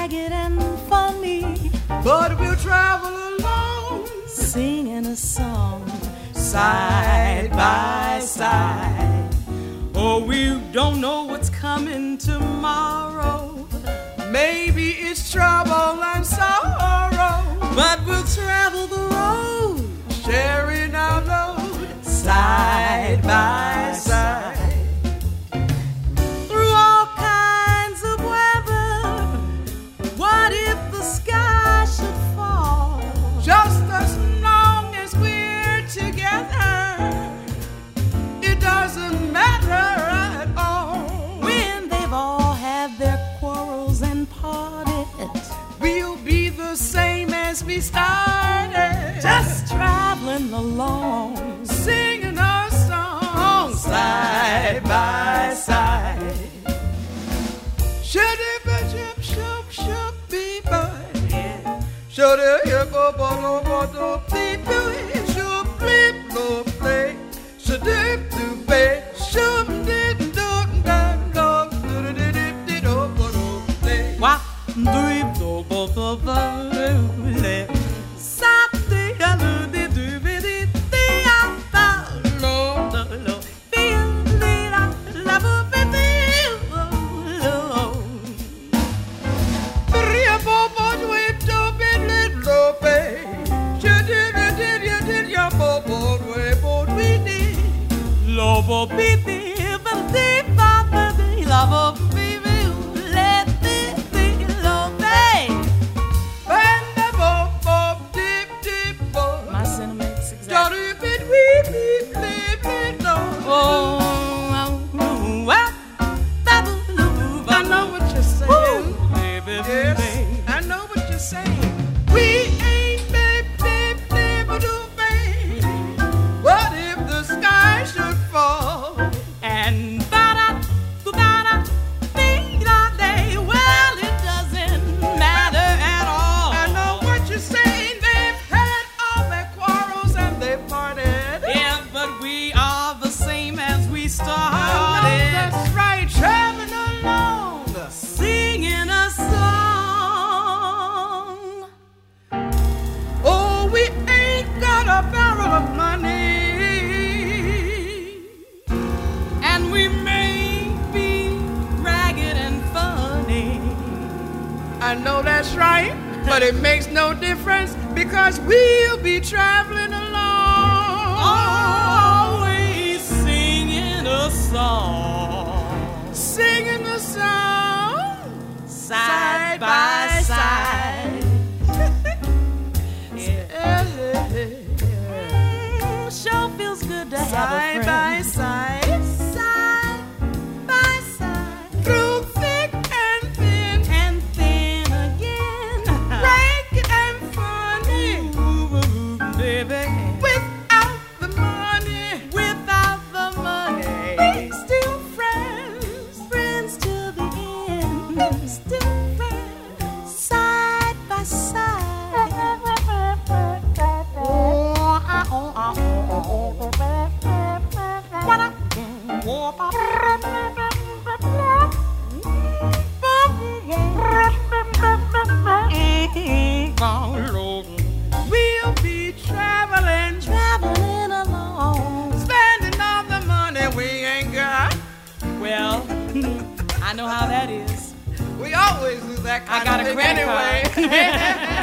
ragged and funny, but we'll travel alone, singing a song side by side. Oh, we don't know what's coming tomorrow. Maybe it's trouble and sorrow, but we'll travel the road, sharing our load, side by side. Through all kinds of weather, what if the sky should fall? Just as long as we're together, it doesn't matter at all. When they've all had their quarrels and parted, we'll be the same as we started, just traveling along, singing our song side by side. Shoo-dee-ba-jip, shoop-shoop-bee-boy. Shoo-dee-ba-ba-ba-ba-ba-dee-doo-dee, shoop-bleep-bloop-blay. Shoo-dee-doo-bay, shoop-dee-doo-dee-doo-dee-dee-doo-dee-doo-dee. Wah, doo-doo-ba-ba-ba-doo-dee. Lobo baby, lobo baby, let me be lobe. My sentiments exactly. I know what you're saying. Yes, I know what you're saying. We ain't what if the sky should fall? And well, it doesn't matter at all. I know what you're saying. They've had all their quarrels and they've parted. Yeah, but we are the same as we started. I know that's right, traveling along, singing a song. Oh, we ain't got a barrel of money, and we may be ragged and funny. I know that's right, but it makes no difference because we'll be traveling along, Always singing a song, singing a song side by side. Yeah. Sure feels good to have a Side friend. by side, Side by side. through thick and thin, And thin again. ragged and funny, Ooh, baby. without the money, Without the money, we still friends. friends to the end. Still friends. Side by side. We'll be traveling along. spending all the money we ain't got. Well, I know how that is. We always do that kind I got of a thing credit anyway. card.